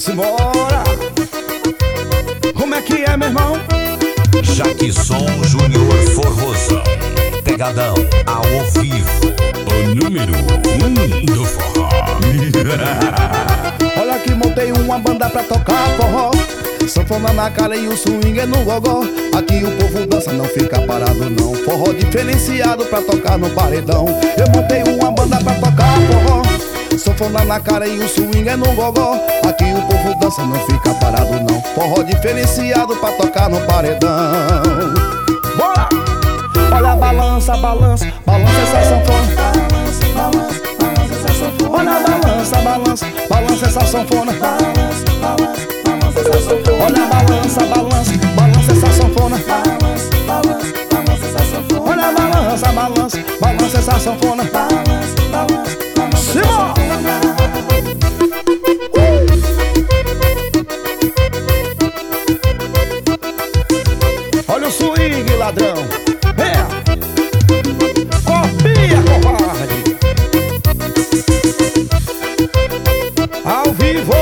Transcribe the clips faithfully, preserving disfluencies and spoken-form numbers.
Simbora! Como é que é, meu irmão? Jackson Júnior Forrozão, pegadão ao vivo, o número um do forró. Olha que montei uma banda pra tocar forró, sanfona na cara e o swing é no gogó. Aqui o povo dança, não fica parado não. Forró diferenciado pra tocar no paredão. Eu montei uma banda pra tocar forró, sanfona na cara e o swing é no gogó. Aqui o povo dança, não fica parado não. Forró diferenciado pra tocar no paredão. Bora! Olha a balança, balança, balança essa sanfona. Balança, balança, balança essa sanfona. Olha a balança, balança, balança essa sanfona. Balança, balança, balança essa sanfona. Olha a balança, balança, balança essa sanfona. Balança, balança, balança essa sanfona. Olha a balança, balança, balança essa sanfona. Balança, balança, balança essa Simbora! sanfona. Olha o swing, ladrão. Venha! Copia, covarde! Ao vivo!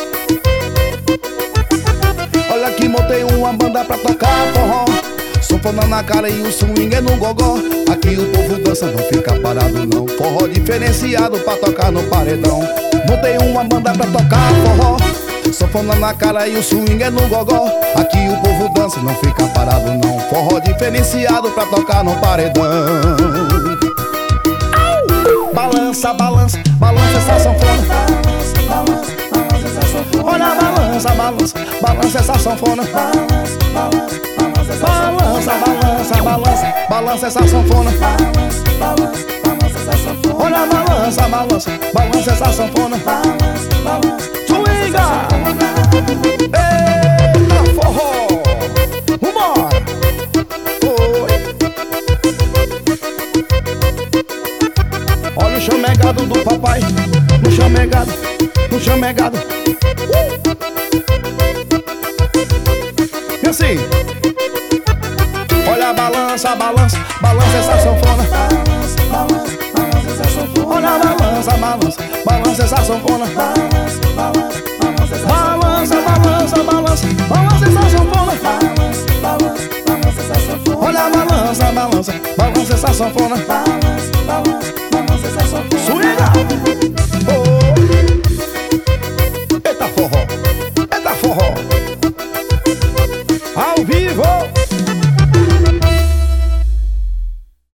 Olha que montei uma banda pra tocar forró, sanfona na cara e o swing é no gogó. Aqui o povo dança, não fica parado não. Forró diferenciado pra tocar no paredão. Montei uma banda pra tocar forró, sanfona na cara e o swing é no gogó. Aqui o povo dança, não fica parado não. Forró diferenciado pra tocar no paredão. Au! Balança, balança, balança essa sanfona. Balança, balança, balança essa sanfona. Olha a balança, balança, balança essa sanfona. Balança, balança, balança essa Balança, sanfona. balança, balança, balança essa sanfona. Balança, balança, balança essa sanfona. Olha a balança, balança, balança essa sanfona. Balança, balança, Swinga! Eita forró! Vambora! Oi! Olha o chamegado do papai, no chamegado, no chamegado. Uh! E assim, olha a balança, balança, balança essa sanfona. balança, balança, balança essa sanfona. Olha a balança, balança, balança essa sanfona. Balança, balança, balança essa Balança, balança, balança, balança essa sanfona. Balança, balança, balança essa sanfona. Olha a balança, balança, balança essa sanfona. Balança, balança,